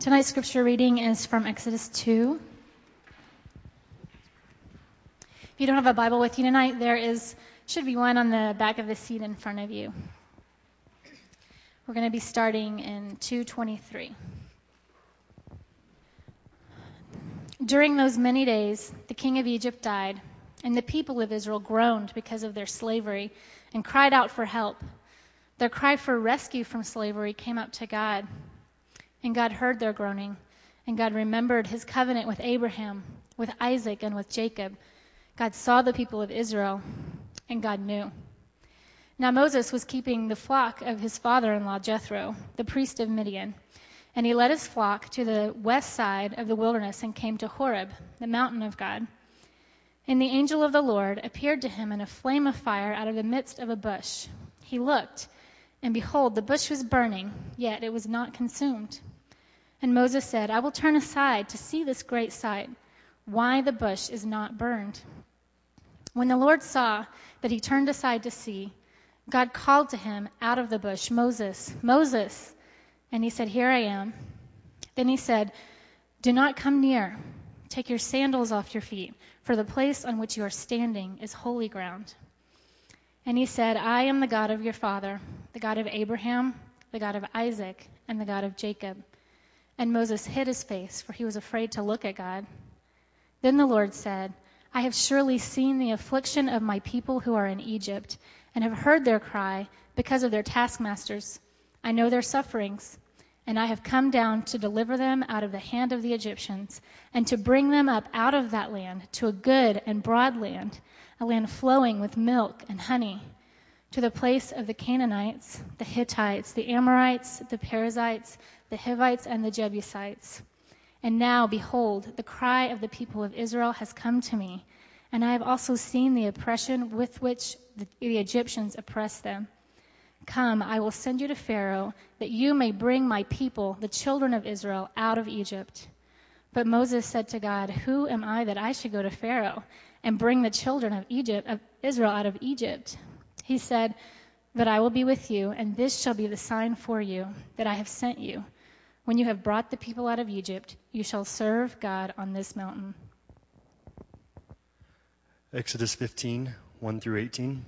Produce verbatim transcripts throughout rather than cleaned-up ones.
Tonight's scripture reading is from Exodus two. If you don't have a Bible with you tonight, there is should be one on the back of the seat in front of you. We're going to be starting in two twenty-three. During those many days, the king of Egypt died, and the people of Israel groaned because of their slavery and cried out for help. Their cry for rescue from slavery came up to God. And God heard their groaning, and God remembered his covenant with Abraham, with Isaac, and with Jacob. God saw the people of Israel, and God knew. Now Moses was keeping the flock of his father-in-law Jethro, the priest of Midian, and he led his flock to the west side of the wilderness and came to Horeb, the mountain of God. And the angel of the Lord appeared to him in a flame of fire out of the midst of a bush. He looked, and behold, the bush was burning, yet it was not consumed. And Moses said, I will turn aside to see this great sight, why the bush is not burned. When the Lord saw that he turned aside to see, God called to him out of the bush, Moses, Moses. And he said, Here I am. Then he said, Do not come near. Take your sandals off your feet, for the place on which you are standing is holy ground. And he said, I am the God of your father, the God of Abraham, the God of Isaac, and the God of Jacob. And Moses hid his face, for he was afraid to look at God. Then the Lord said, I have surely seen the affliction of my people who are in Egypt, and have heard their cry because of their taskmasters. I know their sufferings, and I have come down to deliver them out of the hand of the Egyptians, and to bring them up out of that land to a good and broad land, a land flowing with milk and honey, to the place of the Canaanites, the Hittites, the Amorites, the Perizzites, the Hivites, and the Jebusites. And now, behold, the cry of the people of Israel has come to me, and I have also seen the oppression with which the, the Egyptians oppress them. Come, I will send you to Pharaoh, that you may bring my people, the children of Israel, out of Egypt. But Moses said to God, Who am I that I should go to Pharaoh and bring the children of Egypt, of Israel out of Egypt? He said, But I will be with you, and this shall be the sign for you, that I have sent you. When you have brought the people out of Egypt, you shall serve God on this mountain. Exodus fifteen, one through eighteen.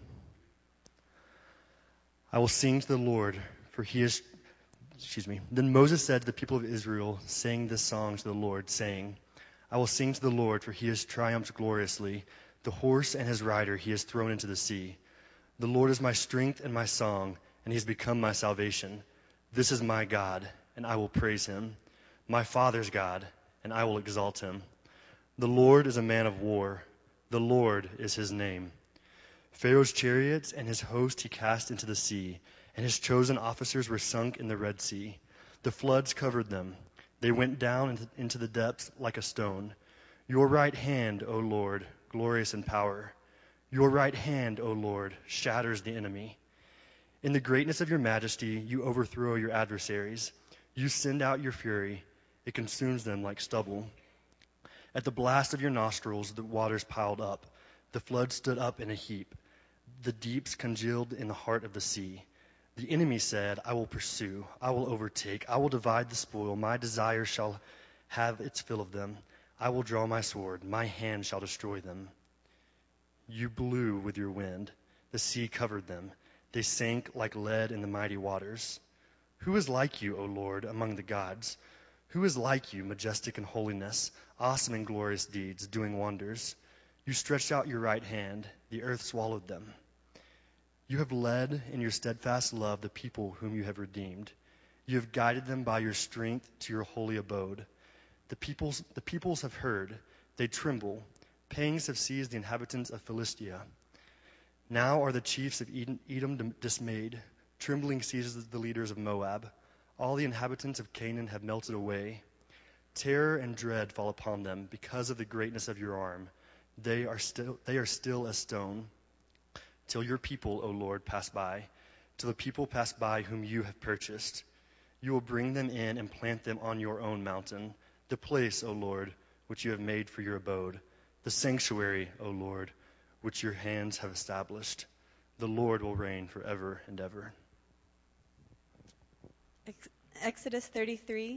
I will sing to the Lord, for he is, excuse me. Then Moses said to the people of Israel, Sing this song to the Lord, saying, I will sing to the Lord, for he has triumphed gloriously. The horse and his rider he has thrown into the sea. The Lord is my strength and my song, and he has become my salvation. This is my God, and I will praise him. My Father's God, and I will exalt him. The Lord is a man of war. The Lord is his name. Pharaoh's chariots and his host he cast into the sea, and his chosen officers were sunk in the Red Sea. The floods covered them. They went down into, into the depths like a stone. Your right hand, O Lord, glorious in power. Your right hand, O Lord, shatters the enemy. In the greatness of your majesty, you overthrow your adversaries. You send out your fury. It consumes them like stubble. At the blast of your nostrils, the waters piled up. The flood stood up in a heap. The deeps congealed in the heart of the sea. The enemy said, I will pursue. I will overtake. I will divide the spoil. My desire shall have its fill of them. I will draw my sword. My hand shall destroy them. You blew with your wind. The sea covered them. They sank like lead in the mighty waters. Who is like you, O Lord, among the gods? Who is like you, majestic in holiness, awesome in glorious deeds, doing wonders? You stretched out your right hand. The earth swallowed them. You have led in your steadfast love the people whom you have redeemed. You have guided them by your strength to your holy abode. The peoples, the peoples have heard. They tremble. Pangs have seized the inhabitants of Philistia. Now are the chiefs of Edom, Edom dismayed. Trembling seizes the leaders of Moab. All the inhabitants of Canaan have melted away. Terror and dread fall upon them because of the greatness of your arm. They are still, they are still as stone. Till your people, O Lord, pass by. Till the people pass by whom you have purchased. You will bring them in and plant them on your own mountain, the place, O Lord, which you have made for your abode, the sanctuary, O Lord, which your hands have established. The Lord will reign forever and ever. Exodus thirty-three,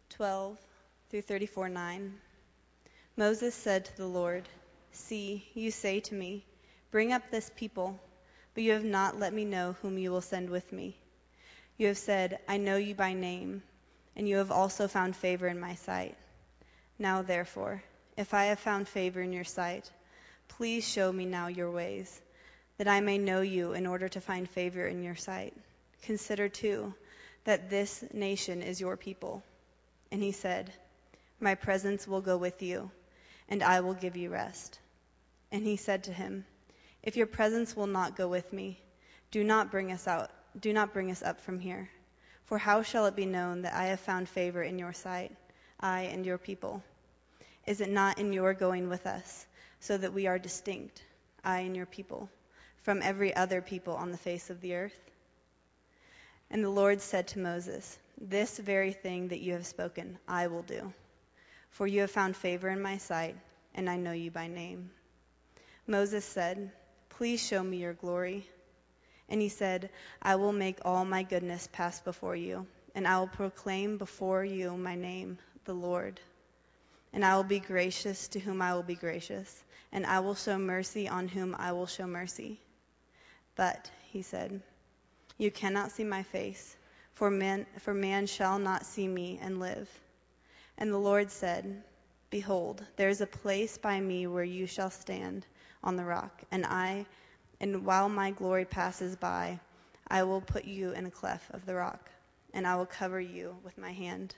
twelve through thirty-four nine. Moses said to the Lord, "See, you say to me, 'Bring up this people,' but you have not let me know whom you will send with me. You have said, 'I know you by name,' and you have also found favor in my sight. Now therefore, if I have found favor in your sight, please show me now your ways, that I may know you in order to find favor in your sight. Consider too that this nation is your people." And he said, "My presence will go with you, and I will give you rest." And he said to him, "If your presence will not go with me, do not bring us out, do not bring us up from here. For how shall it be known that I have found favor in your sight, I and your people? Is it not in your going with us, so that we are distinct, I and your people, from every other people on the face of the earth?" And the Lord said to Moses, "This very thing that you have spoken, I will do. For you have found favor in my sight, and I know you by name." Moses said, "Please show me your glory." And he said, "I will make all my goodness pass before you, and I will proclaim before you my name, the Lord. And I will be gracious to whom I will be gracious, and I will show mercy on whom I will show mercy. But," he said, "you cannot see my face, for man, for man shall not see me and live." And the Lord said, "Behold, there is a place by me where you shall stand on the rock, and I, and while my glory passes by, I will put you in a cleft of the rock, and I will cover you with my hand,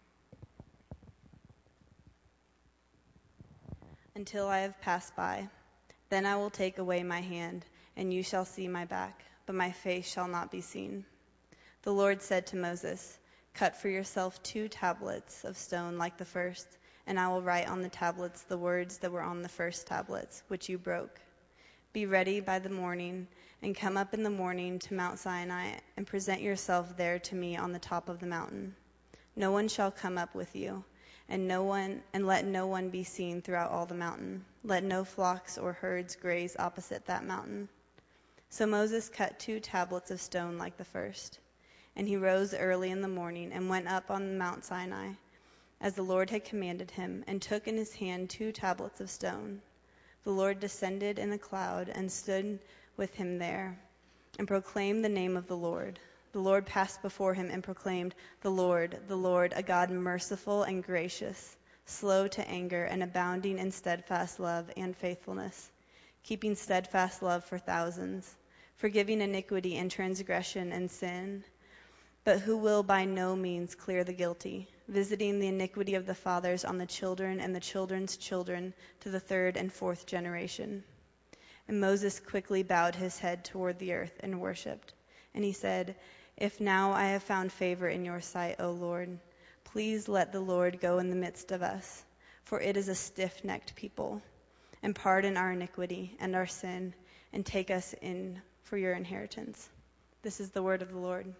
until I have passed by. Then I will take away my hand, and you shall see my back, but my face shall not be seen." The Lord said to Moses, "Cut for yourself two tablets of stone like the first, and I will write on the tablets the words that were on the first tablets, which you broke. Be ready by the morning, and come up in the morning to Mount Sinai, and present yourself there to me on the top of the mountain. No one shall come up with you, and no one, and let no one be seen throughout all the mountain. Let no flocks or herds graze opposite that mountain." So Moses cut two tablets of stone like the first. And he rose early in the morning and went up on Mount Sinai, as the Lord had commanded him, and took in his hand two tablets of stone. The Lord descended in a cloud and stood with him there, and proclaimed the name of the Lord. The Lord passed before him and proclaimed, "The Lord, the Lord, a God merciful and gracious, slow to anger, and abounding in steadfast love and faithfulness, keeping steadfast love for thousands, forgiving iniquity and transgression and sin, but who will by no means clear the guilty, visiting the iniquity of the fathers on the children and the children's children to the third and fourth generation." And Moses quickly bowed his head toward the earth and worshipped. And he said, "If now I have found favor in your sight, O Lord, please let the Lord go in the midst of us, for it is a stiff-necked people, and pardon our iniquity and our sin, and take us in for your inheritance." This is the word of the Lord.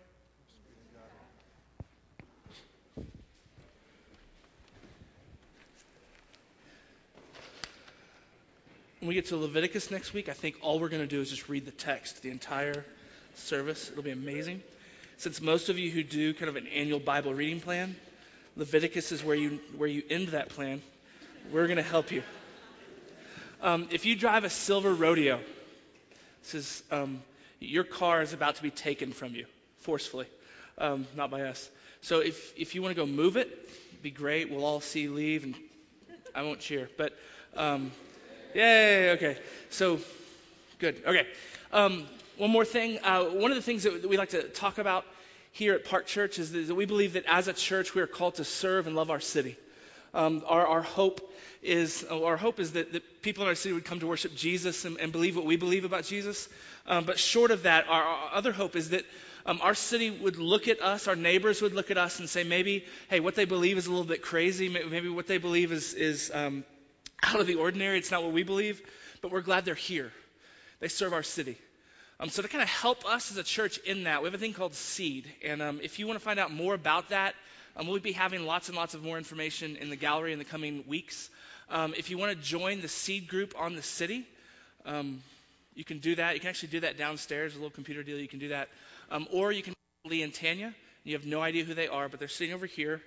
When we get to Leviticus next week, I think all we're going to do is just read the text, the entire service. It'll be amazing. Since most of you who do kind of an annual Bible reading plan, Leviticus is where you where you end that plan. We're going to help you. Um, if you drive a silver rodeo, this is um, your car is about to be taken from you forcefully, um, not by us. So if if you want to go move it, it'd be great. We'll all see you leave, and I won't cheer, but. Um, Yay, okay. So, good. Okay. Um, one more thing. Uh, one of the things that we like to talk about here at Park Church is that we believe that as a church, we are called to serve and love our city. Um, our, our hope is our hope is that, that people in our city would come to worship Jesus and, and believe what we believe about Jesus. Um, but short of that, our, our other hope is that um, our city would look at us, our neighbors would look at us and say, maybe, hey, what they believe is a little bit crazy. Maybe what they believe is is um, out of the ordinary. It's not what we believe, but we're glad they're here. They serve our city. Um, so to kind of help us as a church in that, we have a thing called Seed. And um, if you want to find out more about that, um, we'll be having lots and lots of more information in the gallery in the coming weeks. Um, if you want to join the Seed group on the city, um, you can do that. You can actually do that downstairs, a little computer deal. You can do that. Um, or you can call Lee and Tanya. You have no idea who they are, but they're sitting over here.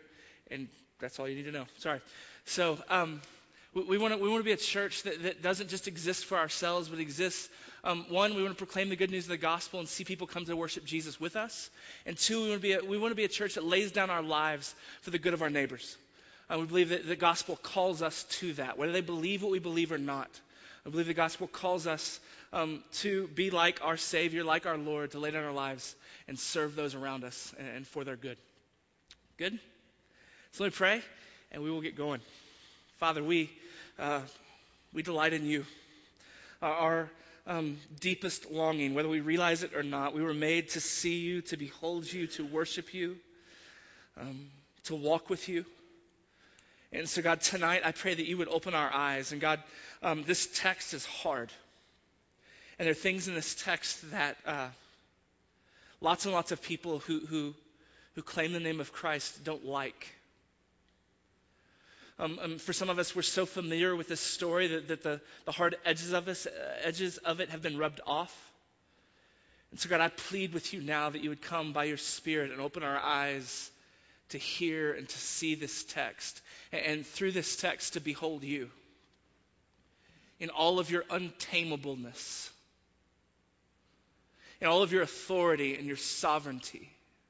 And that's all you need to know. Sorry. So um, we, we want to we want to be a church that, that doesn't just exist for ourselves, but exists. Um, one, we want to proclaim the good news of the gospel and see people come to worship Jesus with us. And two, we want to be a, we want to be a church that lays down our lives for the good of our neighbors. Uh, we believe that the gospel calls us to that, whether they believe what we believe or not. I believe the gospel calls us um, to be like our Savior, like our Lord, to lay down our lives and serve those around us and, and for their good. Good? So let me pray, and we will get going. Father, we uh, we delight in you. Our, our um, deepest longing, whether we realize it or not, we were made to see you, to behold you, to worship you, um, to walk with you. And so, God, tonight I pray that you would open our eyes. And God, um, this text is hard. And there are things in this text that uh, lots and lots of people who, who, who claim the name of Christ don't like. Um, um, for some of us, we're so familiar with this story that, that the, the hard edges of, us, uh, edges of it have been rubbed off. And so, God, I plead with you now that you would come by your Spirit and open our eyes to hear and to see this text, and through this text to behold you in all of your untamableness, in all of your authority and your sovereignty,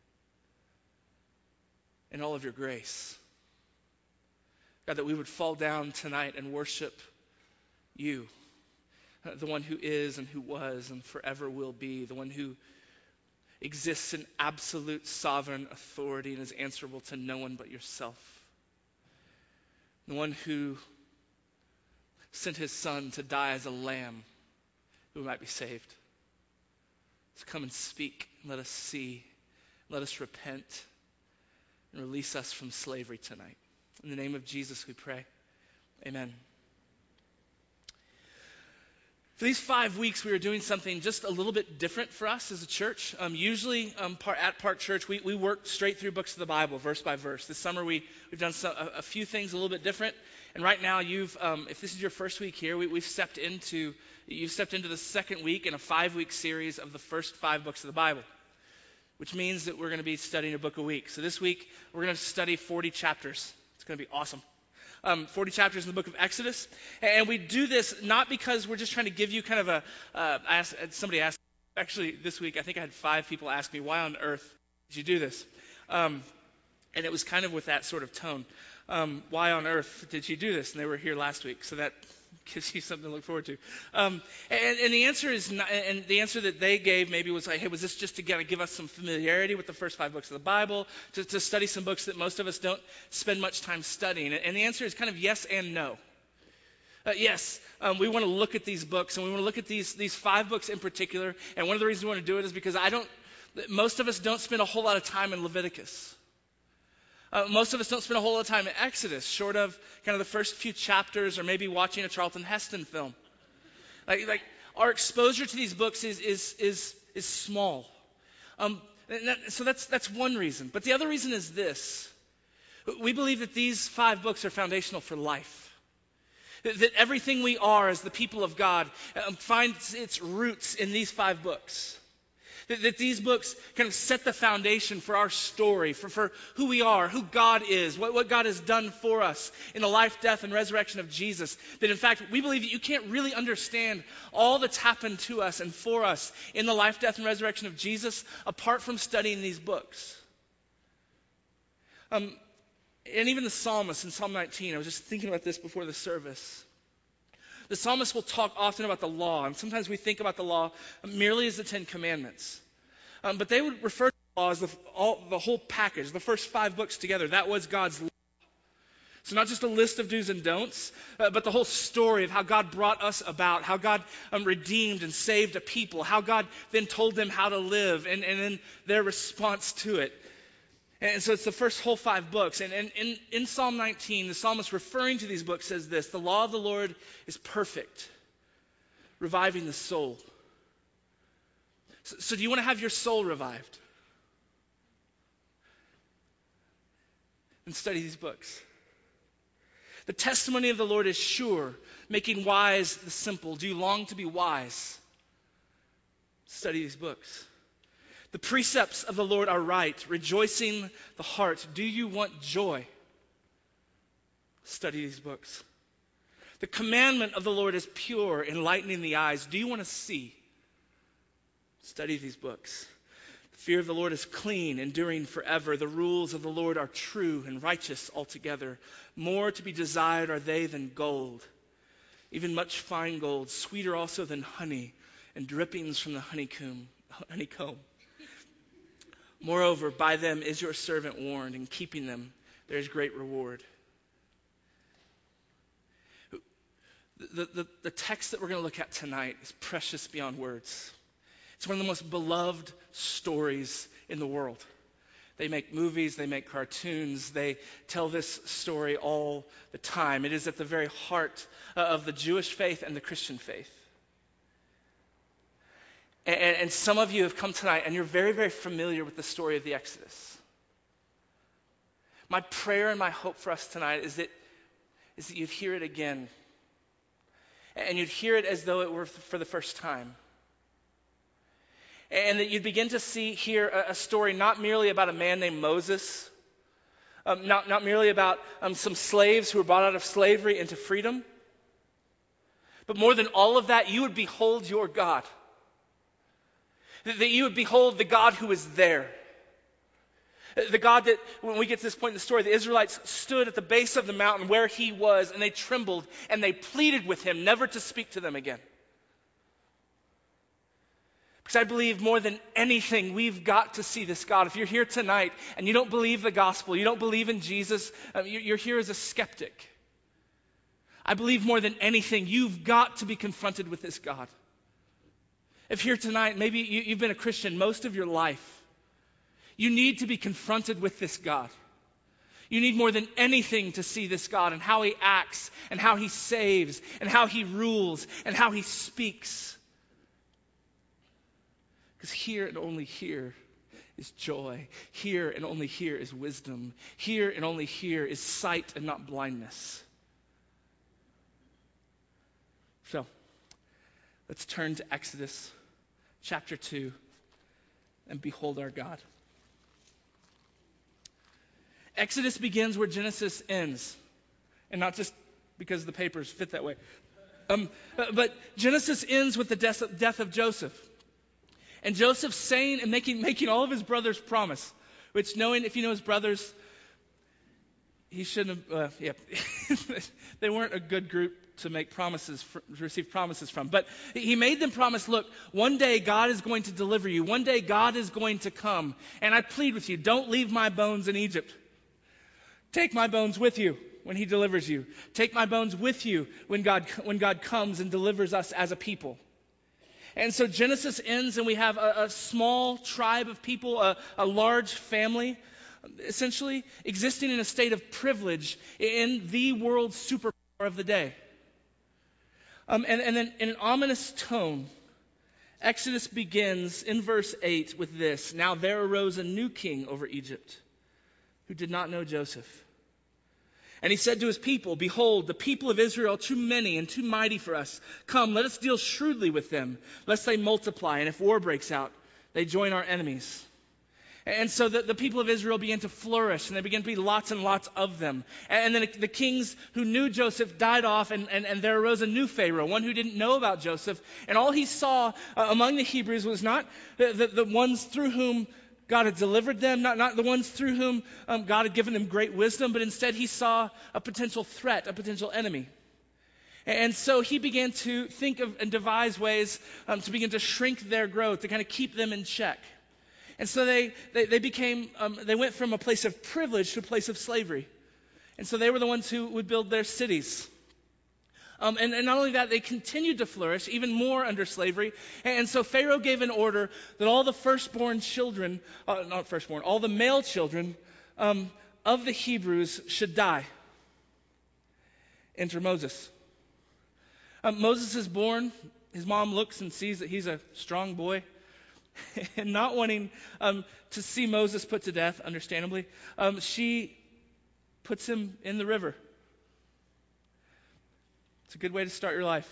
in all of your grace. God, that we would fall down tonight and worship you, the one who is and who was and forever will be, the one who exists in absolute sovereign authority and is answerable to no one but yourself. The one who sent his son to die as a lamb that we might be saved. So come and speak. Let us see. Let us repent and release us from slavery tonight. In the name of Jesus we pray. Amen. For these five weeks, we are doing something just a little bit different for us as a church. Um, usually um, par- at Park Church, we, we work straight through books of the Bible, verse by verse. This summer, we, we've done some, a, a few things a little bit different. And right now, you've um, if this is your first week here, we, we've stepped into you've stepped into the second week in a five-week series of the first five books of the Bible, which means that we're going to be studying a book a week. So this week, we're going to study forty chapters. It's going to be awesome. Um, forty chapters in the book of Exodus. And we do this not because we're just trying to give you kind of a, uh, I asked, somebody asked, actually this week, I think I had five people ask me, why on earth did you do this? Um, and it was kind of with that sort of tone. Um, why on earth did you do this? And they were here last week, so that gives you something to look forward to. Um, and, and the answer is, not, and the answer that they gave maybe was like, hey, was this just to kind of give us some familiarity with the first five books of the Bible, to, to study some books that most of us don't spend much time studying? And the answer is kind of yes and no. Uh, yes, um, we want to look at these books, and we want to look at these these five books in particular. And one of the reasons we want to do it is because I don't, most of us don't spend a whole lot of time in Leviticus. Uh, most of us don't spend a whole lot of time in Exodus, short of kind of the first few chapters or maybe watching a Charlton Heston film. Like, like our exposure to these books is is is is small. Um, and that, so that's that's one reason. But the other reason is this: we believe that these five books are foundational for life. That, that everything we are as the people of God um, finds its roots in these five books. That, that these books kind of set the foundation for our story, for, for who we are, who God is, what, what God has done for us in the life, death, and resurrection of Jesus. That in fact, we believe that you can't really understand all that's happened to us and for us in the life, death, and resurrection of Jesus apart from studying these books. Um, and even the psalmist in Psalm nineteen, I was just thinking about this before the service. The psalmist will talk often about the law, and sometimes we think about the law merely as the Ten Commandments. Um, but they would refer to the law as the, all, the whole package, the first five books together. That was God's law. So not just a list of do's and don'ts, uh, but the whole story of how God brought us about, how God um, redeemed and saved a people, how God then told them how to live, and, and then their response to it. And so it's the first whole five books. And in, in Psalm nineteen, the psalmist referring to these books says this: the law of the Lord is perfect, reviving the soul. So, so do you want to have your soul revived? Then study these books. The testimony of the Lord is sure, making wise the simple. Do you long to be wise? Study these books. The precepts of the Lord are right, rejoicing the heart. Do you want joy? Study these books. The commandment of the Lord is pure, enlightening the eyes. Do you want to see? Study these books. The fear of the Lord is clean, enduring forever. The rules of the Lord are true and righteous altogether. More to be desired are they than gold, even much fine gold, sweeter also than honey, and drippings from the honeycomb. honeycomb. Moreover, by them is your servant warned, in keeping them there is great reward. The, the, the text that we're going to look at tonight is precious beyond words. It's one of the most beloved stories in the world. They make movies, they make cartoons, they tell this story all the time. It is at the very heart of the Jewish faith and the Christian faith. And, and some of you have come tonight and you're very, very familiar with the story of the Exodus. My prayer and my hope for us tonight is that, is that you'd hear it again. And you'd hear it as though it were for the first time. And that you'd begin to see here a, a story not merely about a man named Moses, um, not, not merely about um, some slaves who were brought out of slavery into freedom, but more than all of that, you would behold your God. That, that you would behold the God who is there. The God that, when we get to this point in the story, the Israelites stood at the base of the mountain where he was, and they trembled, and they pleaded with him never to speak to them again. Because I believe more than anything, we've got to see this God. If you're here tonight, and you don't believe the gospel, you don't believe in Jesus, um, you're here as a skeptic. I believe more than anything, you've got to be confronted with this God. If here tonight, maybe you, you've been a Christian most of your life, you need to be confronted with this God. You need more than anything to see this God and how he acts and how he saves and how he rules and how he speaks. Because here and only here is joy. Here and only here is wisdom. Here and only here is sight and not blindness. So, let's turn to Exodus chapter two and behold our God. Exodus begins where Genesis ends, and not just because the papers fit that way. Um, but Genesis ends with the death of, death of Joseph. And Joseph saying and making, making all of his brothers promise, which knowing if you know his brothers, he shouldn't have, uh, yeah, they weren't a good group to make promises, for, to receive promises from. But he made them promise, look, one day God is going to deliver you. One day God is going to come. And I plead with you, don't leave my bones in Egypt. Take my bones with you when he delivers you. Take my bones with you when God, when God comes and delivers us as a people. And so Genesis ends and we have a, a small tribe of people, a, a large family, essentially existing in a state of privilege in the world superpower of the day. Um, and, and then in an ominous tone, Exodus begins in verse eight with this. Now there arose a new king over Egypt who did not know Joseph. And he said to his people, behold, the people of Israel are too many and too mighty for us. Come, let us deal shrewdly with them, lest they multiply. And if war breaks out, they join our enemies. And so the, the people of Israel began to flourish, and there began to be lots and lots of them. And then the kings who knew Joseph died off, and, and, and there arose a new Pharaoh, one who didn't know about Joseph. And all he saw uh, among the Hebrews was not the, the, the ones through whom God had delivered them, not, not the ones through whom um, God had given them great wisdom, but instead he saw a potential threat, a potential enemy. And so he began to think of and devise ways um, to begin to shrink their growth, to kind of keep them in check. And so they, they, they became, um, they went from a place of privilege to a place of slavery. And so they were the ones who would build their cities. Um, and, and not only that, they continued to flourish even more under slavery. And, and so Pharaoh gave an order that all the firstborn children, uh, not firstborn, all the male children um, of the Hebrews should die. Enter Moses. Um, Moses is born. His mom looks and sees that he's a strong boy. And not wanting um, to see Moses put to death, understandably, um, she puts him in the river. It's a good way to start your life.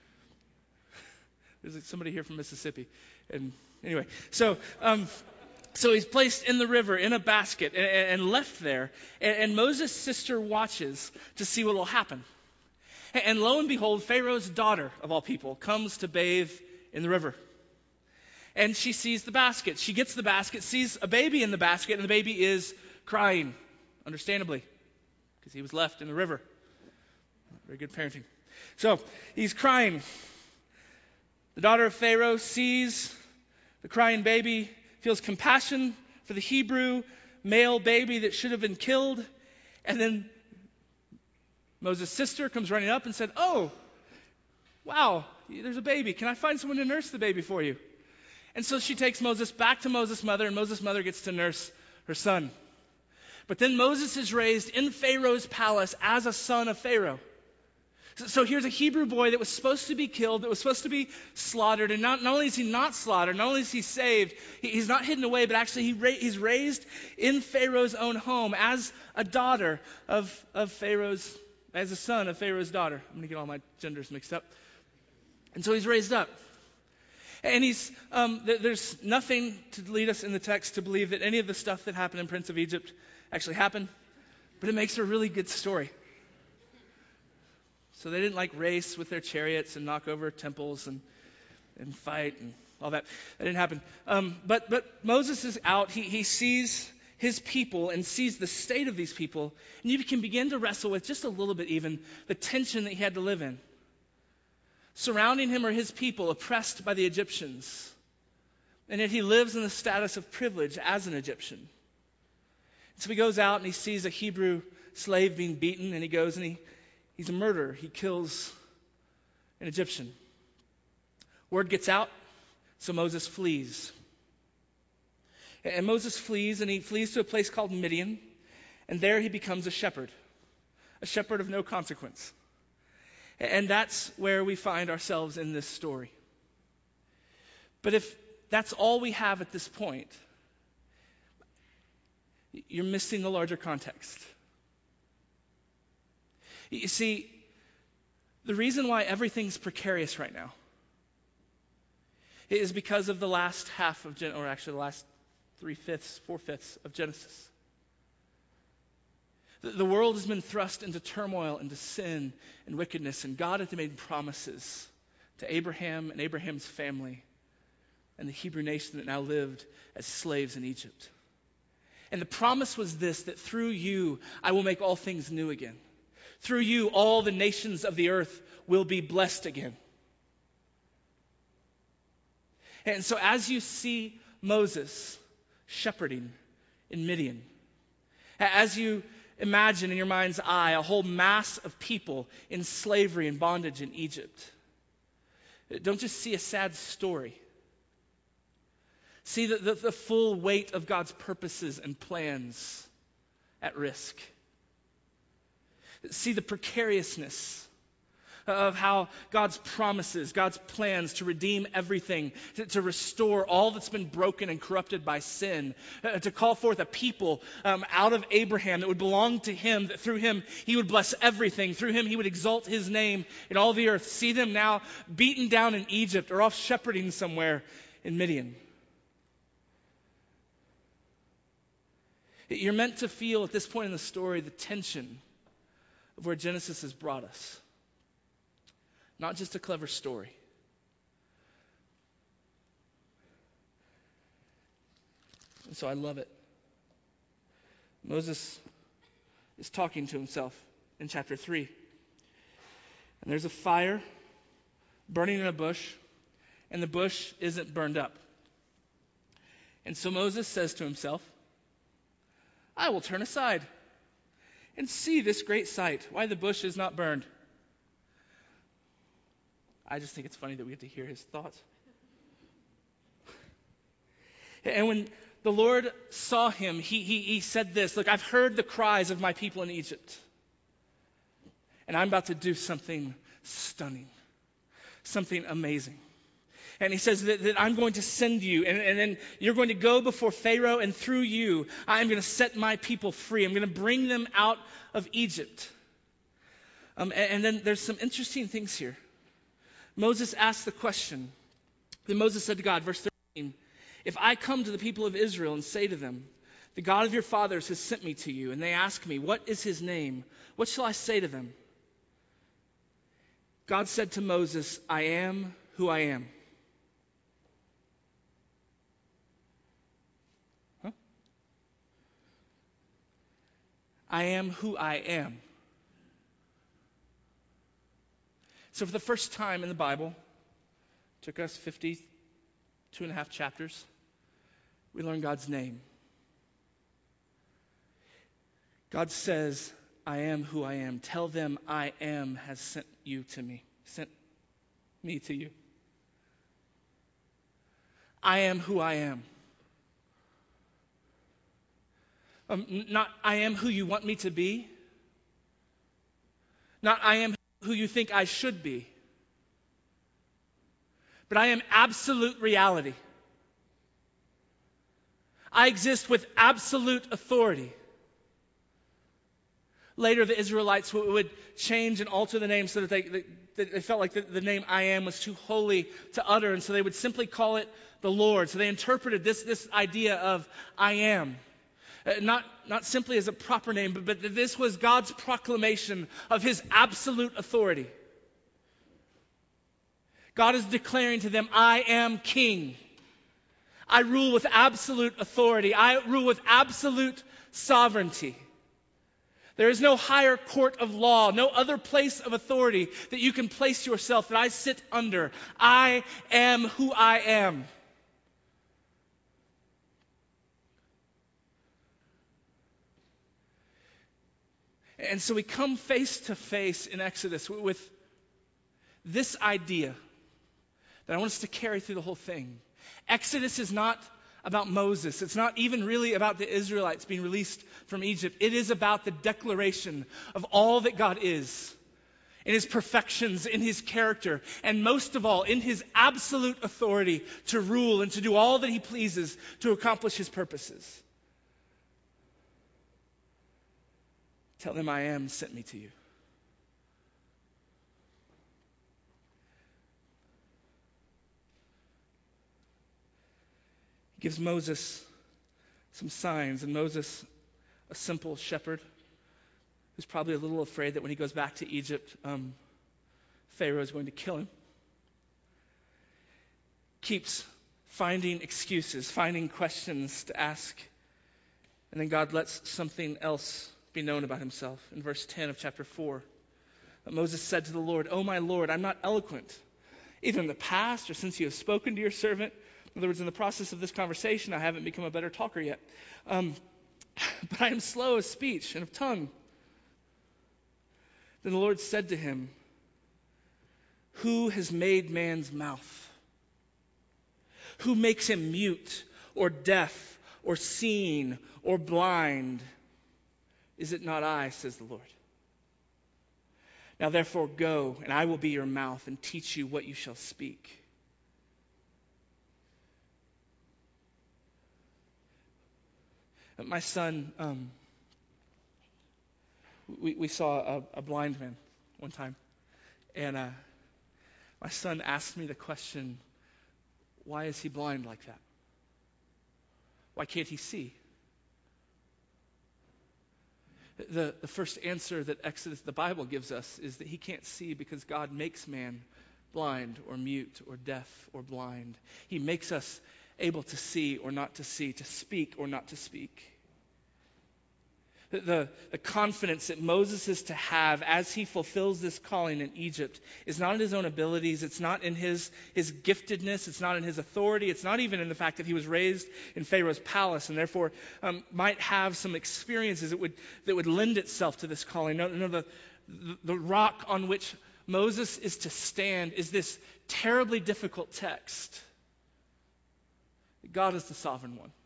There's somebody here from Mississippi. And anyway, so um, So he's placed in the river in a basket and, and left there. And, and Moses' sister watches to see what will happen. And, and lo and behold, Pharaoh's daughter, of all people, comes to bathe in the river. And she sees the basket. She gets the basket, sees a baby in the basket, and the baby is crying, understandably, because he was left in the river. Very good parenting. So he's crying. The daughter of Pharaoh sees the crying baby, feels compassion for the Hebrew male baby that should have been killed. And then Moses' sister comes running up and said, "Oh, wow, there's a baby. Can I find someone to nurse the baby for you?" And so she takes Moses back to Moses' mother, and Moses' mother gets to nurse her son. But then Moses is raised in Pharaoh's palace as a son of Pharaoh. So here's a Hebrew boy that was supposed to be killed, that was supposed to be slaughtered. And not, not only is he not slaughtered, not only is he saved, he, he's not hidden away, but actually he ra- he's raised in Pharaoh's own home as a daughter of, of Pharaoh's, as a son of Pharaoh's daughter. I'm going to get all my genders mixed up. And so he's raised up. And he's um, th- there's nothing to lead us in the text to believe that any of the stuff that happened in Prince of Egypt actually happened. But it makes a really good story. So they didn't like race with their chariots and knock over temples and and fight and all that. That didn't happen. Um, but but Moses is out. He he sees his people and sees the state of these people. And you can begin to wrestle with just a little bit even the tension that he had to live in. Surrounding him are his people oppressed by the Egyptians. And yet he lives in the status of privilege as an Egyptian. So he goes out and he sees a Hebrew slave being beaten, and he goes and he He's a murderer. He kills an Egyptian. Word gets out, so Moses flees. And Moses flees, and he flees to a place called Midian, and there he becomes a shepherd, a shepherd of no consequence. And that's where we find ourselves in this story. But if that's all we have at this point, you're missing the larger context. You see, the reason why everything's precarious right now is because of the last half of, Gen- or actually the last three-fifths, four-fifths of Genesis. The, the world has been thrust into turmoil, into sin and wickedness, and God had made promises to Abraham and Abraham's family and the Hebrew nation that now lived as slaves in Egypt. And the promise was this, that through you I will make all things new again. Through you, all the nations of the earth will be blessed again. And so as you see Moses shepherding in Midian, as you imagine in your mind's eye a whole mass of people in slavery and bondage in Egypt, don't just see a sad story. See the, the, the full weight of God's purposes and plans at risk. See the precariousness of how God's promises, God's plans to redeem everything, to, to restore all that's been broken and corrupted by sin, uh, to call forth a people um, out of Abraham that would belong to him, that through him he would bless everything, through him he would exalt his name in all the earth. See them now beaten down in Egypt or off shepherding somewhere in Midian. You're meant to feel at this point in the story the tension of where Genesis has brought us. Not just a clever story. And so I love it. Moses is talking to himself in chapter three. And there's a fire burning in a bush, and the bush isn't burned up. And so Moses says to himself, I will turn aside and see this great sight, why the bush is not burned. I just think it's funny that we get to hear his thoughts. And when the Lord saw him, he, he, he said this, look, I've heard the cries of my people in Egypt, and I'm about to do something stunning, something amazing. And he says that, that I'm going to send you, and, and then you're going to go before Pharaoh, and through you, I'm going to set my people free. I'm going to bring them out of Egypt. Um, and, and then there's some interesting things here. Moses asked the question. Then Moses said to God, verse thirteen, If I come to the people of Israel and say to them, the God of your fathers has sent me to you, and they ask me, what is his name? What shall I say to them? God said to Moses, I am who I am. Huh? I am who I am. So for the first time in the Bible, it took us fifty-two and a half chapters, we learn God's name. God says, I am who I am. Tell them I am has sent you to me. Sent me to you. I am who I am. Um, n- not I am who you want me to be. Not I am who you think I should be. But I am absolute reality. I exist with absolute authority. Later, the Israelites would change and alter the name so that they, that they felt like the, the name I am was too holy to utter, and so they would simply call it the Lord. So they interpreted this, this idea of I am. Uh, not, not simply as a proper name, but, but this was God's proclamation of his absolute authority. God is declaring to them, I am king. I rule with absolute authority. I rule with absolute sovereignty. There is no higher court of law, no other place of authority that you can place yourself that I sit under. I am who I am. And so we come face to face in Exodus with this idea that I want us to carry through the whole thing. Exodus is not about Moses. It's not even really about the Israelites being released from Egypt. It is about the declaration of all that God is, in his perfections, in his character, and most of all, in his absolute authority to rule and to do all that he pleases to accomplish his purposes. Tell them I am sent me to you. Gives Moses some signs, and Moses, a simple shepherd, who's probably a little afraid that when he goes back to Egypt, um, Pharaoh is going to kill him, keeps finding excuses, finding questions to ask, and then God lets something else be known about himself. In verse ten of chapter four, Moses said to the Lord, "O my Lord, I'm not eloquent, either in the past or since you have spoken to your servant." In other words, in the process of this conversation, I haven't become a better talker yet. Um, but I am slow of speech and of tongue. Then the Lord said to him, "Who has made man's mouth? Who makes him mute or deaf or seeing or blind? Is it not I, says the Lord? Now therefore go, and I will be your mouth and teach you what you shall speak." My son, um, we, we saw a, a blind man one time, and uh, my son asked me the question, why is he blind like that? Why can't he see? The, the first answer that Exodus, the Bible, gives us is that he can't see because God makes man blind or mute or deaf or blind. He makes us able to see or not to see, to speak or not to speak. The, the, the confidence that Moses is to have as he fulfills this calling in Egypt is not in his own abilities, it's not in his, his giftedness, it's not in his authority, it's not even in the fact that he was raised in Pharaoh's palace and therefore um, might have some experiences that would, that would lend itself to this calling. No, no, the, the, the rock on which Moses is to stand is this terribly difficult text. God is the sovereign one.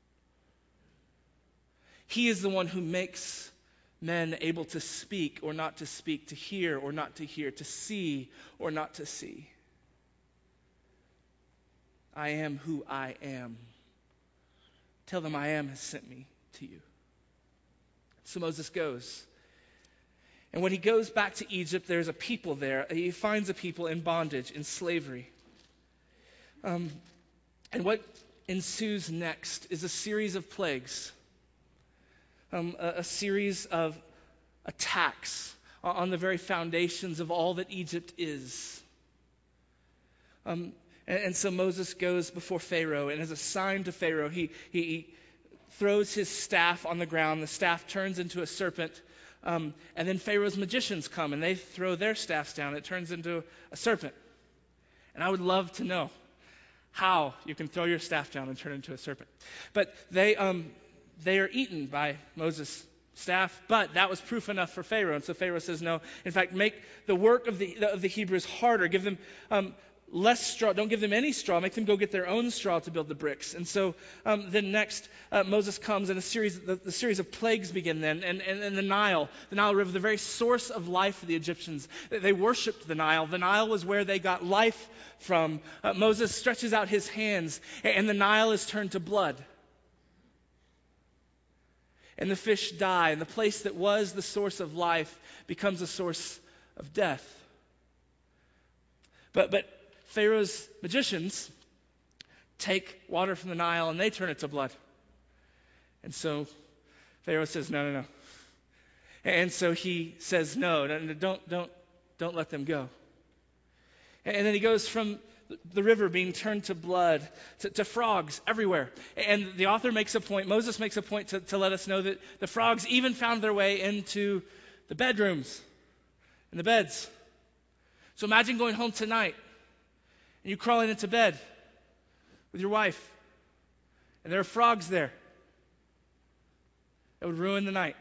He is the one who makes men able to speak or not to speak, to hear or not to hear, to see or not to see. I am who I am. Tell them I am has sent me to you. So Moses goes. And when he goes back to Egypt, there's a people there. He finds a people in bondage, in slavery. Um, and what ensues next is a series of plagues, um, a, a series of attacks on the very foundations of all that Egypt is. Um, and, and so Moses goes before Pharaoh, and as a sign to Pharaoh, he, he, he throws his staff on the ground. The staff turns into a serpent. Um, and then Pharaoh's magicians come, and they throw their staffs down. It turns into a serpent. And I would love to know how you can throw your staff down and turn it into a serpent. But they um, they are eaten by Moses' staff, but that was proof enough for Pharaoh. And so Pharaoh says, no, in fact, make the work of the, of the Hebrews harder. Give them um, less straw. Don't give them any straw. Make them go get their own straw to build the bricks. And so um, then next, uh, Moses comes, and a series, the, the series of plagues begin then. And, and, and the Nile, the Nile River, the very source of life for the Egyptians. They worshipped the Nile. The Nile was where they got life from. Uh, Moses stretches out his hands, and the Nile is turned to blood. And the fish die, and the place that was the source of life becomes a source of death. But but Pharaoh's magicians take water from the Nile and they turn it to blood. And so Pharaoh says, no, no, no. And so he says, no, no, don't, don't, don't let them go. And then he goes from the river being turned to blood, to, to frogs everywhere. And the author makes a point, Moses makes a point to, to let us know that the frogs even found their way into the bedrooms and the beds. So imagine going home tonight and you crawling into bed with your wife and there are frogs there. That would ruin the night.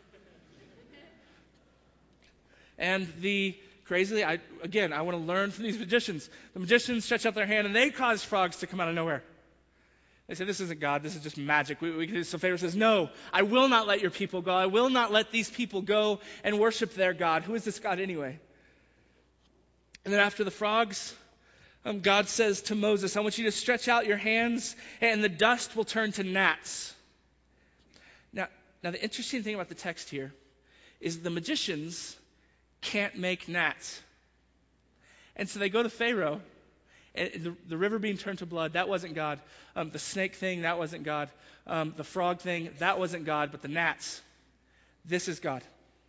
And the Crazily, I, again, I want to learn from these magicians. The magicians stretch out their hand and they cause frogs to come out of nowhere. They say, this isn't God, this is just magic. We, we, so Pharaoh says, no, I will not let your people go. I will not let these people go and worship their God. Who is this God anyway? And then after the frogs, um, God says to Moses, I want you to stretch out your hands and the dust will turn to gnats. Now, now the interesting thing about the text here is the magicians can't make gnats. And so they go to Pharaoh, and the, the river being turned to blood, that wasn't God. Um, the snake thing, that wasn't God. Um, the frog thing, that wasn't God. But the gnats, this is God.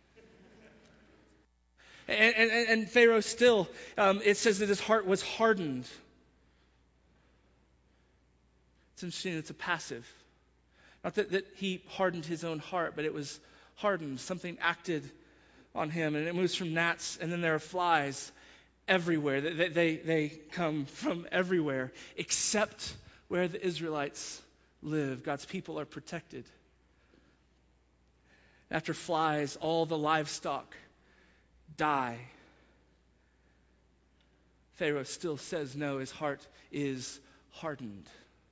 And, and, and Pharaoh still, um, it says that his heart was hardened. It's interesting, it's a passive. Not that, that he hardened his own heart, but it was hardened. Something acted on him, and it moves from gnats, and then there are flies everywhere. They, they, they come from everywhere, except where the Israelites live. God's people are protected. After flies, all the livestock die. Pharaoh still says no, his heart is hardened.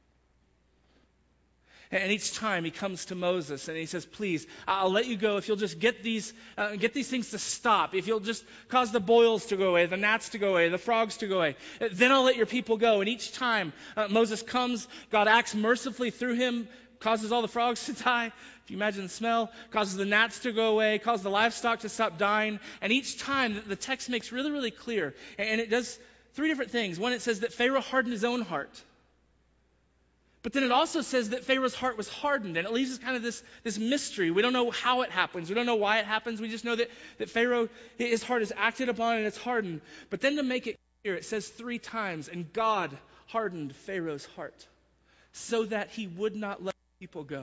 And each time he comes to Moses and he says, please, I'll let you go if you'll just get these uh, get these things to stop. If you'll just cause the boils to go away, the gnats to go away, the frogs to go away. Then I'll let your people go. And each time uh, Moses comes, God acts mercifully through him, causes all the frogs to die. If you imagine the smell, causes the gnats to go away, causes the livestock to stop dying. And each time the text makes really, really clear. And it does three different things. One, it says that Pharaoh hardened his own heart. But then it also says that Pharaoh's heart was hardened, and it leaves us kind of this, this mystery. We don't know how it happens. We don't know why it happens. We just know that, that Pharaoh, his heart is acted upon and it's hardened. But then to make it clear, it says three times, and God hardened Pharaoh's heart so that he would not let people go.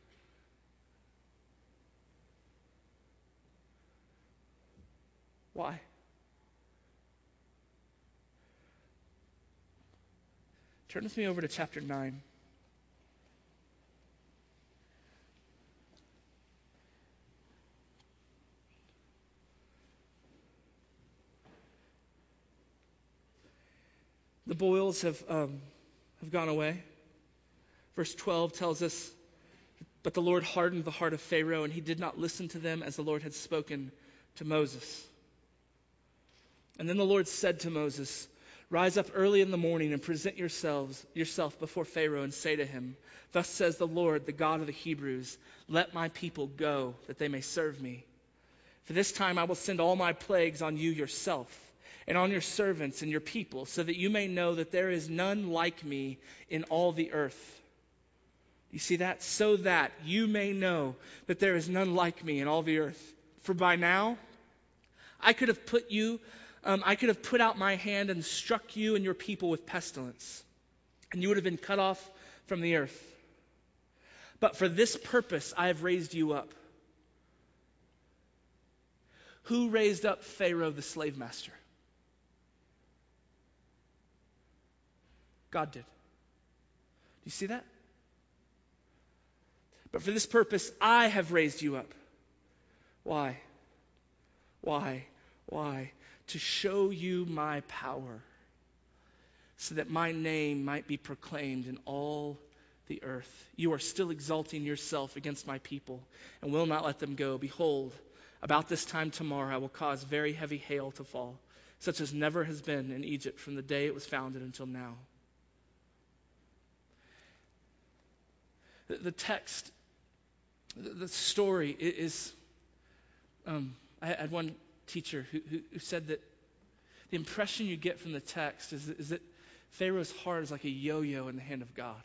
Why? Turn with me over to chapter nine. The boils have um, have gone away. Verse twelve tells us, but the Lord hardened the heart of Pharaoh, and he did not listen to them as the Lord had spoken to Moses. And then the Lord said to Moses, rise up early in the morning and present yourselves yourself before Pharaoh and say to him, thus says the Lord, the God of the Hebrews, let my people go, that they may serve me. For this time I will send all my plagues on you yourself. and on your servants and your people, so that you may know that there is none like me in all the earth. You see that? So that you may know that there is none like me in all the earth. For by now, I could have put you, um, I could have put out my hand and struck you and your people with pestilence, and you would have been cut off from the earth. But for this purpose I have raised you up. Who raised up Pharaoh the slave master? God did. Do you see that? But for this purpose I have raised you up. Why? Why? Why? To show you my power, so that my name might be proclaimed in all the earth. You are still exalting yourself against my people, and will not let them go. Behold, about this time tomorrow I will cause very heavy hail to fall, such as never has been in Egypt from the day it was founded until now. The, the text, the, the story is, um, I had one teacher who, who, who said that the impression you get from the text is, is that Pharaoh's heart is like a yo-yo in the hand of God.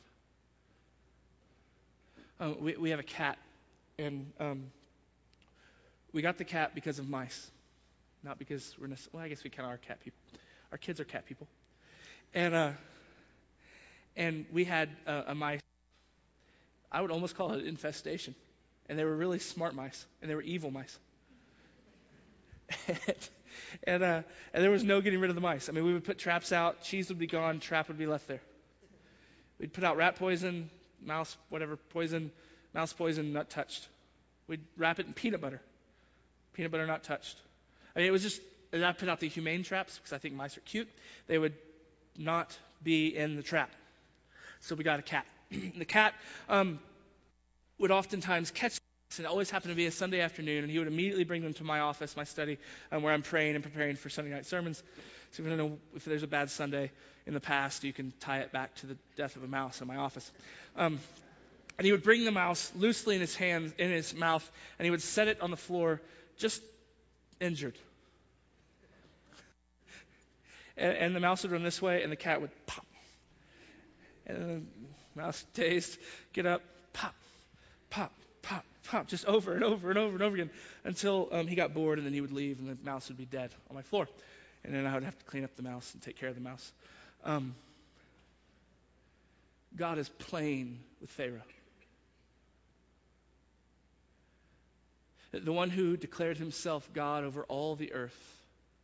Um, we, we have a cat, and um, we got the cat because of mice, not because we're, well, I guess we kind of are cat people. Our kids are cat people. And uh, and we had uh, a mice, I would almost call it an infestation. And they were really smart mice, and they were evil mice. and uh, and there was no getting rid of the mice. I mean, we would put traps out, cheese would be gone, trap would be left there. We'd put out rat poison, mouse, whatever, poison, mouse poison, not touched. We'd wrap it in peanut butter. Peanut butter not touched. I mean, it was just, and I put out the humane traps because I think mice are cute. They would not be in the trap. So we got a cat. The cat um, would oftentimes catch mice, and it always happened to be a Sunday afternoon, and he would immediately bring them to my office, my study, um, where I'm praying and preparing for Sunday night sermons. So if you don't know if there's a bad Sunday in the past, you can tie it back to the death of a mouse in my office. Um, and he would bring the mouse loosely in his hand, in his mouth, and he would set it on the floor, just injured. And, and the mouse would run this way, and the cat would pop. And the mouse dazed, get up, pop, pop, pop, pop, just over and over and over and over again until um, he got bored, and then he would leave, and the mouse would be dead on my floor. And then I would have to clean up the mouse and take care of the mouse. Um, God is playing with Pharaoh. The one who declared himself God over all the earth.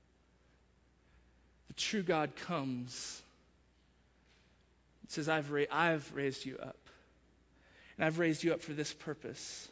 The true God comes and says, I've, ra- I've raised you up. And I've raised you up for this purpose.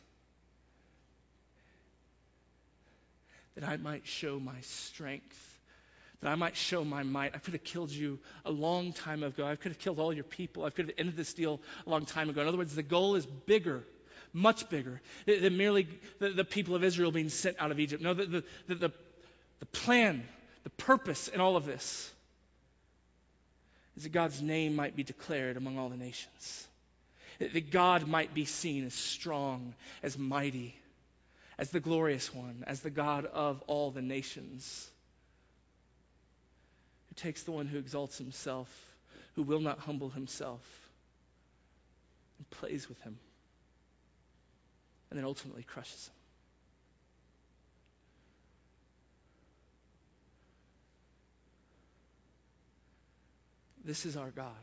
That I might show my strength. That I might show my might. I could have killed you a long time ago. I could have killed all your people. I could have ended this deal a long time ago. In other words, the goal is bigger, much bigger than merely the, the people of Israel being sent out of Egypt. No, the, the, the, the, the plan, the purpose in all of this is that God's name might be declared among all the nations. That God might be seen as strong, as mighty, as the glorious one, as the God of all the nations. Who takes the one who exalts himself, who will not humble himself, and plays with him, and then ultimately crushes him. This is our God.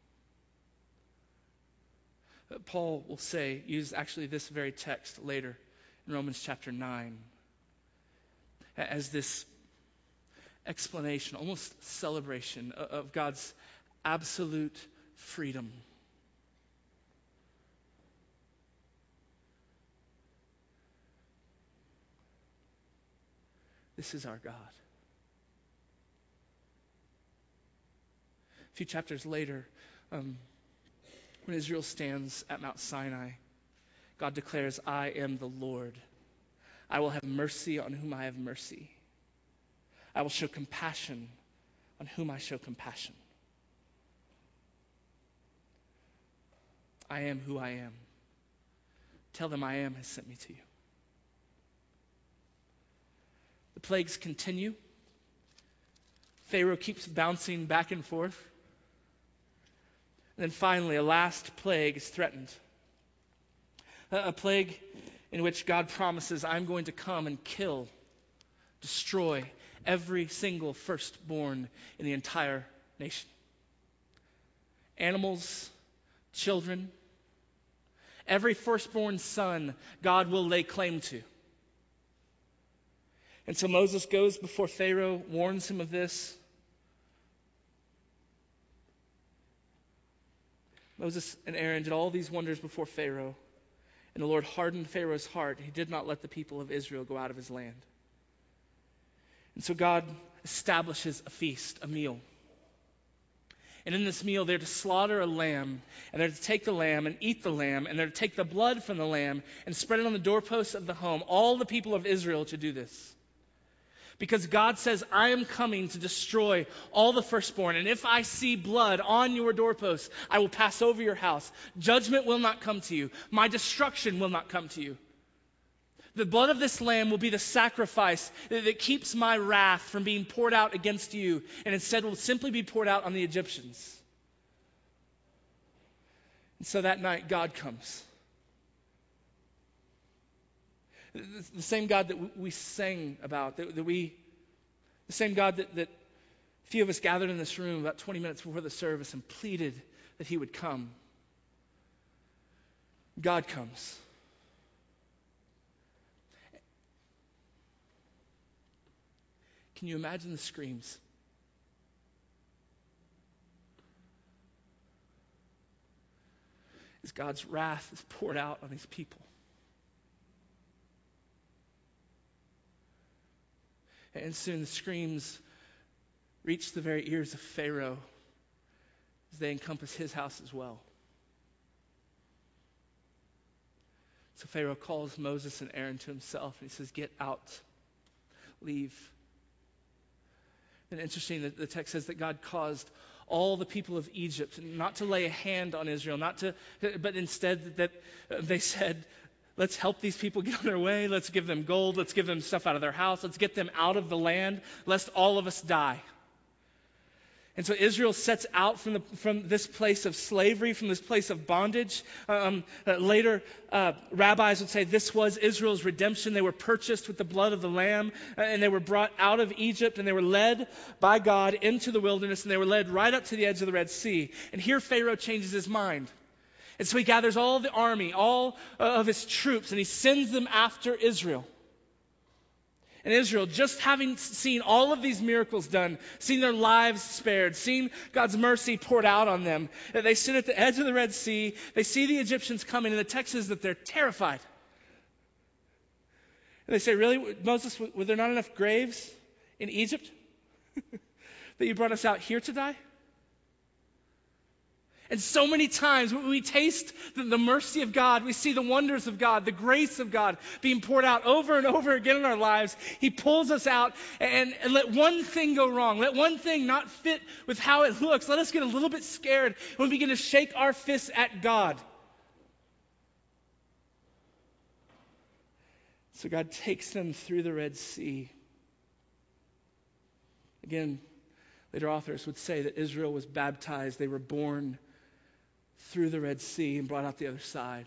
Uh, Paul will say, use actually this very text later in Romans chapter nine, as this explanation, almost celebration of God's absolute freedom. This is our God. A few chapters later, um, when Israel stands at Mount Sinai, God declares, I am the Lord. I will have mercy on whom I have mercy. I will show compassion on whom I show compassion. I am who I am. Tell them I am has sent me to you. The plagues continue. Pharaoh keeps bouncing back and forth. And then finally, a last plague is threatened. A, a plague in which God promises, I'm going to come and kill, destroy every single firstborn in the entire nation. Animals, children, every firstborn son God will lay claim to. And so Moses goes before Pharaoh, warns him of this. Moses and Aaron did all these wonders before Pharaoh, and the Lord hardened Pharaoh's heart. He did not let the people of Israel go out of his land. And so God establishes a feast, a meal. And in this meal, they're to slaughter a lamb, and they're to take the lamb and eat the lamb, and they're to take the blood from the lamb and spread it on the doorposts of the home. All the people of Israel to do this. Because God says, I am coming to destroy all the firstborn, and if I see blood on your doorposts, I will pass over your house. Judgment will not come to you. My destruction will not come to you. The blood of this lamb will be the sacrifice that, that keeps my wrath from being poured out against you, and instead will simply be poured out on the Egyptians. And so that night, God comes. The same God that we sang about, that, that we, the same God that, that a few of us gathered in this room about twenty minutes before the service and pleaded that he would come. God comes. Can you imagine the screams? As God's wrath is poured out on these people. And soon the screams reach the very ears of Pharaoh as they encompass his house as well. So Pharaoh calls Moses and Aaron to himself and he says, get out, leave. And interesting that the text says that God caused all the people of Egypt not to lay a hand on Israel, not to, but instead that they said, let's help these people get on their way. Let's give them gold. Let's give them stuff out of their house. Let's get them out of the land, lest all of us die. And so Israel sets out from, the, from this place of slavery, from this place of bondage. Um, uh, later, uh, rabbis would say this was Israel's redemption. They were purchased with the blood of the Lamb, uh, and they were brought out of Egypt, and they were led by God into the wilderness, and they were led right up to the edge of the Red Sea. And here Pharaoh changes his mind. And so he gathers all the army, all of his troops, and he sends them after Israel. And Israel, just having seen all of these miracles done, seen their lives spared, seen God's mercy poured out on them, they sit at the edge of the Red Sea, they see the Egyptians coming, and the text says that they're terrified. And they say, really, Moses, were there not enough graves in Egypt that you brought us out here to die? And so many times when we taste the, the mercy of God, we see the wonders of God, the grace of God being poured out over and over again in our lives. He pulls us out and, and let one thing go wrong. Let one thing not fit with how it looks. Let us get a little bit scared when we begin to shake our fists at God. So God takes them through the Red Sea. Again, later authors would say that Israel was baptized. They were born through the Red Sea and brought out the other side.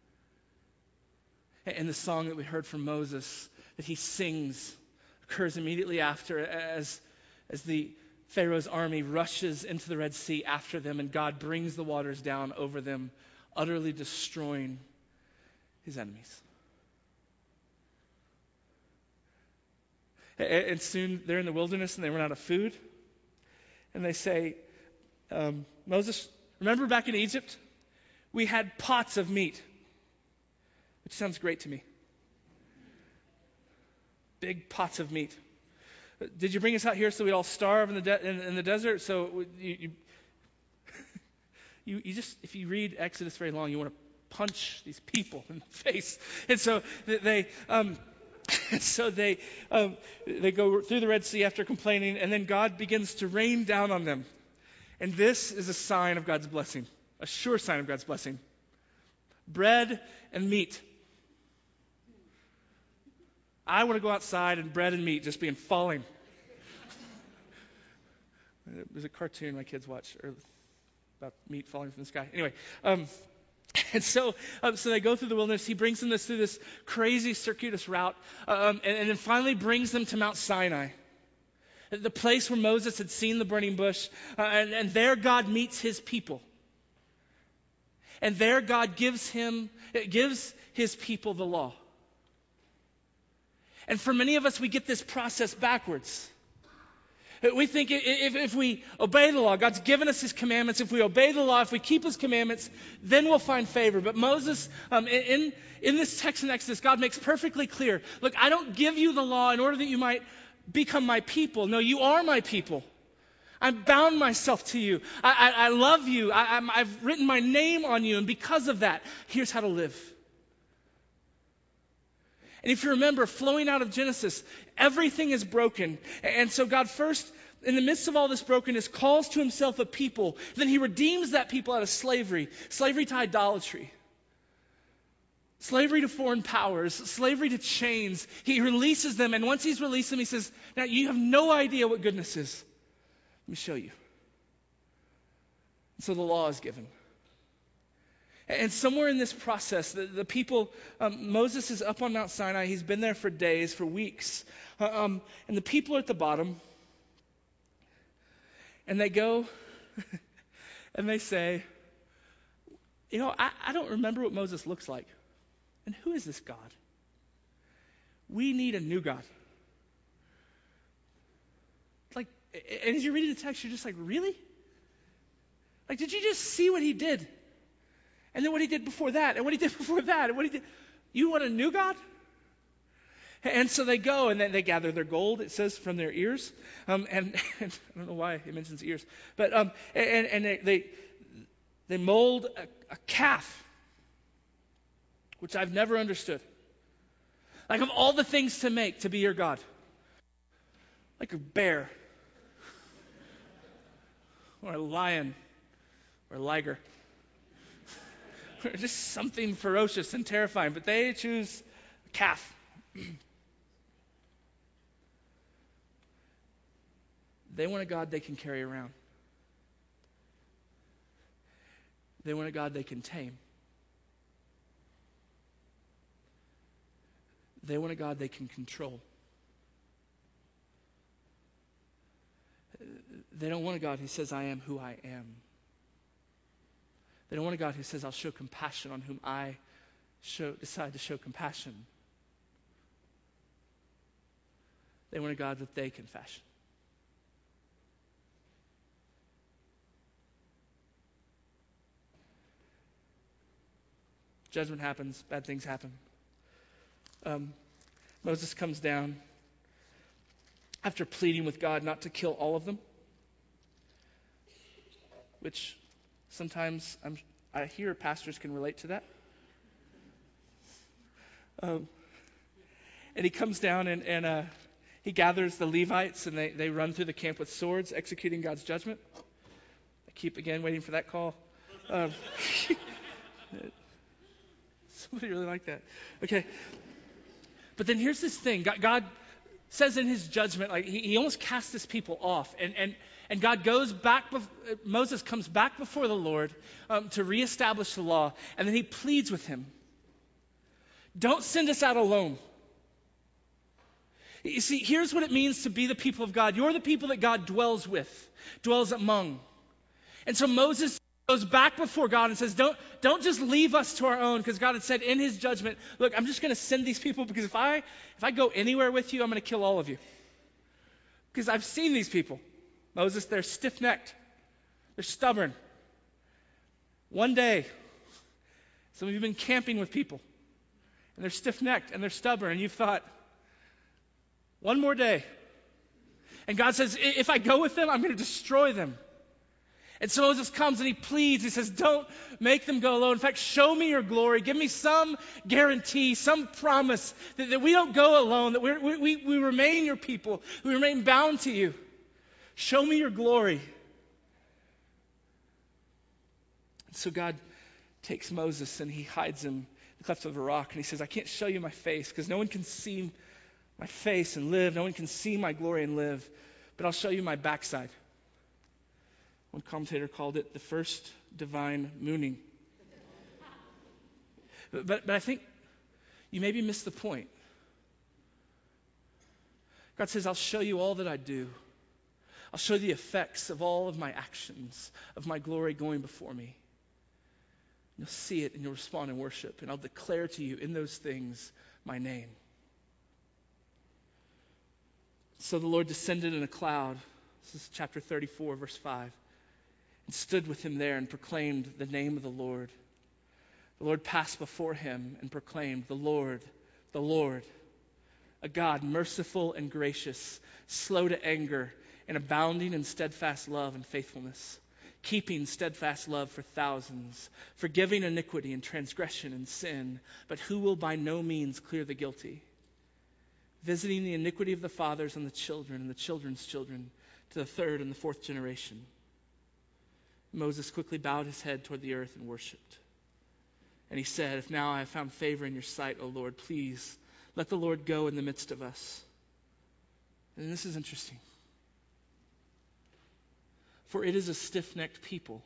And the song that we heard from Moses that he sings occurs immediately after as, as the Pharaoh's army rushes into the Red Sea after them, and God brings the waters down over them, utterly destroying his enemies. And soon they're in the wilderness and they run out of food. And they say, um, Moses, remember back in Egypt? We had pots of meat. Which sounds great to me. Big pots of meat. Did you bring us out here so we'd all starve in the de- in, in the desert? So you, you, you, you just, if you read Exodus very long, you want to punch these people in the face. And so they, um, so they, um, they go through the Red Sea after complaining, and then God begins to rain down on them. And this is a sign of God's blessing, a sure sign of God's blessing. Bread and meat. I want to go outside and bread and meat just being falling. It was a cartoon my kids watch or about meat falling from the sky. Anyway, um, and so um, so they go through the wilderness. He brings them this, through this crazy circuitous route, um, and, and then finally brings them to Mount Sinai, the place where Moses had seen the burning bush, uh, and, and there God meets his people. And there God gives him, gives his people the law. And for many of us, we get this process backwards. We think if, if we obey the law, God's given us his commandments. If we obey the law, if we keep his commandments, then we'll find favor. But Moses, um, in, in this text in Exodus, God makes perfectly clear, look, I don't give you the law in order that you might become my people. No, you are my people. I've bound myself to you. I, I, I love you. I, I'm, I've written my name on you. And because of that, here's how to live. And if you remember, flowing out of Genesis, everything is broken. And so God first, in the midst of all this brokenness, calls to himself a people. Then he redeems that people out of slavery, slavery to idolatry, slavery to foreign powers, slavery to chains. He releases them. And once he's released them, he says, now you have no idea what goodness is. Let me show you. And so the law is given. And somewhere in this process, the, the people, um, Moses is up on Mount Sinai. He's been there for days, for weeks. Uh, um, and the people are at the bottom. And they go and they say, you know, I, I don't remember what Moses looks like. And who is this God? We need a new God. Like, and as you're reading the text, you're just like, really? Like, did you just see what he did? And then what he did before that, and what he did before that, and what he did. You want a new God? And so they go, and then they gather their gold, it says, from their ears. Um, and, and I don't know why it mentions ears. But um, and, and they, they, they mold a, a calf, which I've never understood. Like, of all the things to make to be your God. Like a bear. Or a lion. Or a liger. Just something ferocious and terrifying. But they choose a calf. They want a God they can carry around. They want a God they can tame. They want a God they can control. They don't want a God who says, I am who I am. They don't want a God who says, I'll show compassion on whom I show, decide to show compassion. They want a God that they can fashion. Judgment happens. Bad things happen. Um, Moses comes down after pleading with God not to kill all of them, which sometimes I'm, I hear pastors can relate to that. Um, and he comes down and, and uh, he gathers the Levites, and they, they run through the camp with swords, executing God's judgment. I keep, again, waiting for that call. Um, somebody really like that. Okay. But then here's this thing. God, God says in his judgment, like he, he almost casts his people off. And, and, and God goes back, bef- Moses comes back before the Lord um, to reestablish the law. And then he pleads with him. Don't send us out alone. You see, here's what it means to be the people of God. You're the people that God dwells with, dwells among. And so Moses goes back before God and says, don't, don't just leave us to our own, because God had said in his judgment, look, I'm just going to send these people, because if I if I go anywhere with you, I'm going to kill all of you. Because I've seen these people. Moses, they're stiff-necked. They're stubborn. One day, some of you have been camping with people, and they're stiff-necked, and they're stubborn, and you've thought, one more day. And God says, if I go with them, I'm going to destroy them. And so Moses comes and he pleads. He says, don't make them go alone. In fact, show me your glory. Give me some guarantee, some promise that, that we don't go alone, that we're, we, we remain your people. We remain bound to you. Show me your glory. And so God takes Moses and he hides him in the cleft of a rock. And he says, I can't show you my face because no one can see my face and live. No one can see my glory and live. But I'll show you my backside. One commentator called it the first divine mooning. But, but, but I think you maybe missed the point. God says, I'll show you all that I do. I'll show you the effects of all of my actions, of my glory going before me. You'll see it and you'll respond in worship, and I'll declare to you in those things my name. So the Lord descended in a cloud. This is chapter thirty-four, verse five. And stood with him there and proclaimed the name of the Lord. The Lord passed before him and proclaimed, the Lord, the Lord, a God merciful and gracious, slow to anger, and abounding in steadfast love and faithfulness, keeping steadfast love for thousands, forgiving iniquity and transgression and sin, but who will by no means clear the guilty, visiting the iniquity of the fathers on the children and the children's children to the third and the fourth generation. Moses quickly bowed his head toward the earth and worshipped. And he said, if now I have found favor in your sight, O Lord, please let the Lord go in the midst of us. And this is interesting. For it is a stiff-necked people.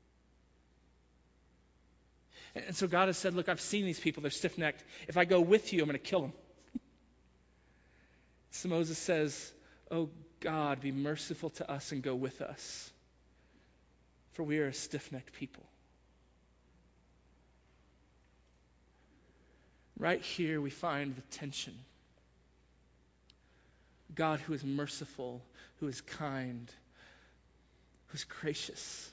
And so God has said, look, I've seen these people. They're stiff-necked. If I go with you, I'm going to kill them. So Moses says, oh God, be merciful to us and go with us. For we are a stiff-necked people. Right here we find the tension. God who is merciful, who is kind, who's gracious.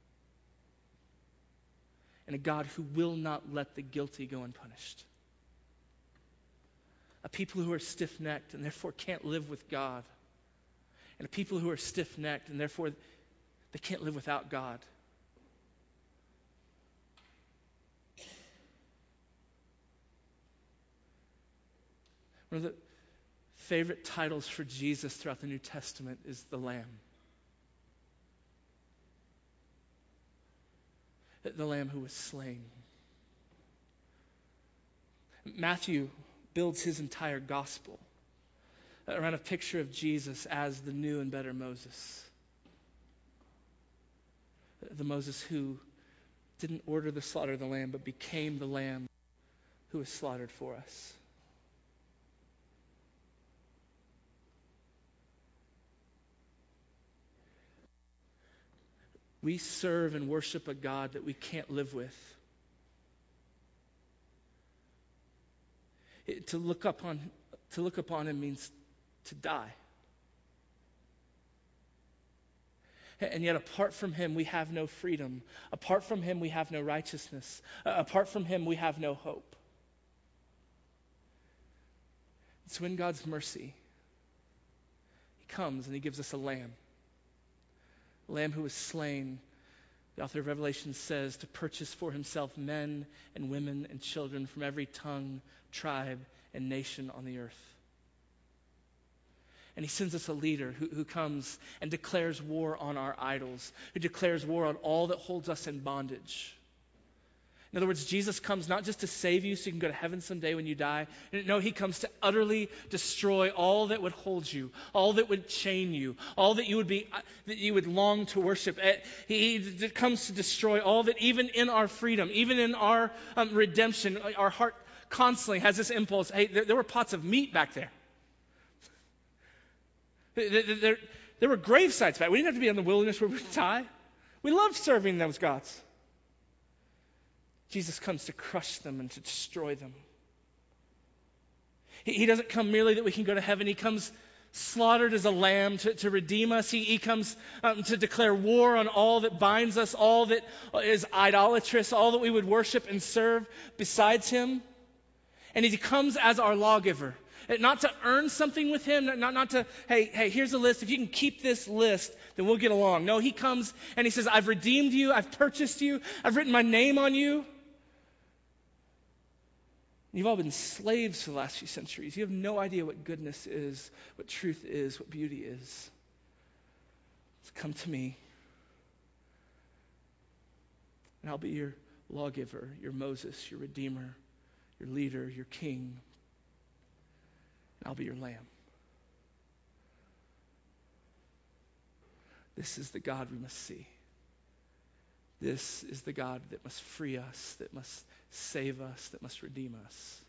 And a God who will not let the guilty go unpunished. A people who are stiff-necked and therefore can't live with God. And a people who are stiff-necked and therefore they can't live without God. One of the favorite titles for Jesus throughout the New Testament is the Lamb. The Lamb who was slain. Matthew builds his entire gospel around a picture of Jesus as the new and better Moses. The Moses who didn't order the slaughter of the lamb, but became the lamb who was slaughtered for us. We serve and worship a God that we can't live with. It, to look upon, to look upon him means to die. And yet apart from him, we have no freedom. Apart from him, we have no righteousness. Uh, apart from him, we have no hope. So in God's mercy, he comes and he gives us a lamb. A lamb who was slain, the author of Revelation says, to purchase for himself men and women and children from every tongue, tribe, and nation on the earth. And he sends us a leader who, who comes and declares war on our idols, who declares war on all that holds us in bondage. In other words, Jesus comes not just to save you so you can go to heaven someday when you die. No, he comes to utterly destroy all that would hold you, all that would chain you, all that you would be, that you would long to worship. He, he comes to destroy all that, even in our freedom, even in our um, redemption. Our heart constantly has this impulse. Hey, there, there were pots of meat back there. There, there, there were grave sites back. We didn't have to be in the wilderness where we would die. We loved serving those gods. Jesus comes to crush them and to destroy them. He, he doesn't come merely that we can go to heaven. He comes slaughtered as a lamb to, to redeem us. He, he comes um, to declare war on all that binds us, all that is idolatrous, all that we would worship and serve besides him. And he comes as our lawgiver. Not to earn something with him, not, not to, hey, hey, here's a list. If you can keep this list, then we'll get along. No, he comes and he says, I've redeemed you. I've purchased you. I've written my name on you. You've all been slaves for the last few centuries. You have no idea what goodness is, what truth is, what beauty is. So come to me, and I'll be your lawgiver, your Moses, your redeemer, your leader, your king. And I'll be your lamb. This is the God we must see. This is the God that must free us, that must save us, that must redeem us.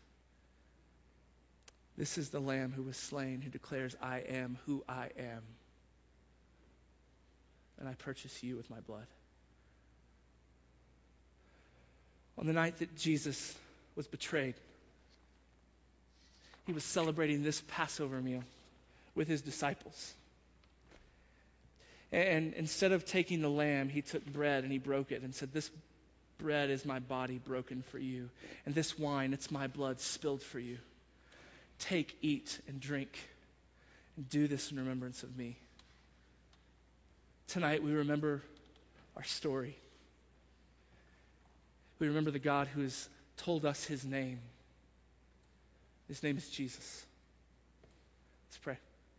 This is the Lamb who was slain, who declares, I am who I am. And I purchase you with my blood. On the night that Jesus was betrayed, he was celebrating this Passover meal with his disciples. And instead of taking the lamb, he took bread and he broke it and said, this bread is my body broken for you. And this wine, it's my blood spilled for you. Take, eat, and drink, and do this in remembrance of me. Tonight we remember our story. We remember the God who has told us his name. His name is Jesus. Let's pray.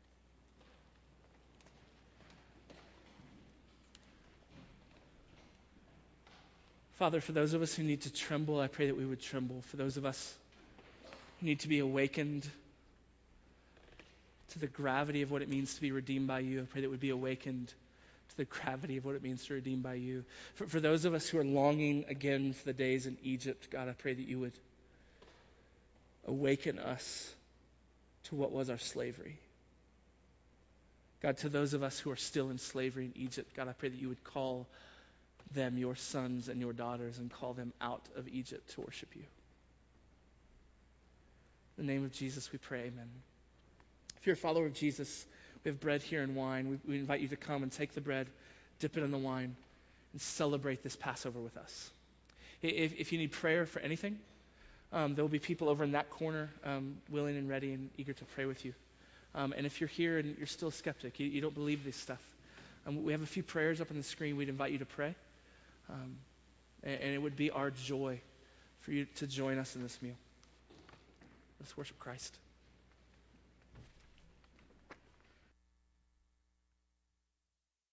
Father, for those of us who need to tremble, I pray that we would tremble. For those of us who need to be awakened to the gravity of what it means to be redeemed by you, I pray that we'd be awakened to the gravity of what it means to be redeemed by you. For, for those of us who are longing again for the days in Egypt, God, I pray that you would awaken us to what was our slavery. God, to those of us who are still in slavery in Egypt, God, I pray that you would call them your sons and your daughters and call them out of Egypt to worship you. In the name of Jesus, we pray, amen. If you're a follower of Jesus, we have bread here and wine. We, we invite you to come and take the bread, dip it in the wine, and celebrate this Passover with us. If, if you need prayer for anything, um, there will be people over in that corner um, willing and ready and eager to pray with you. Um, and if you're here and you're still a skeptic, you, you don't believe this stuff, um, we have a few prayers up on the screen. We'd invite you to pray. Um, and, and it would be our joy for you to join us in this meal. Let's worship Christ.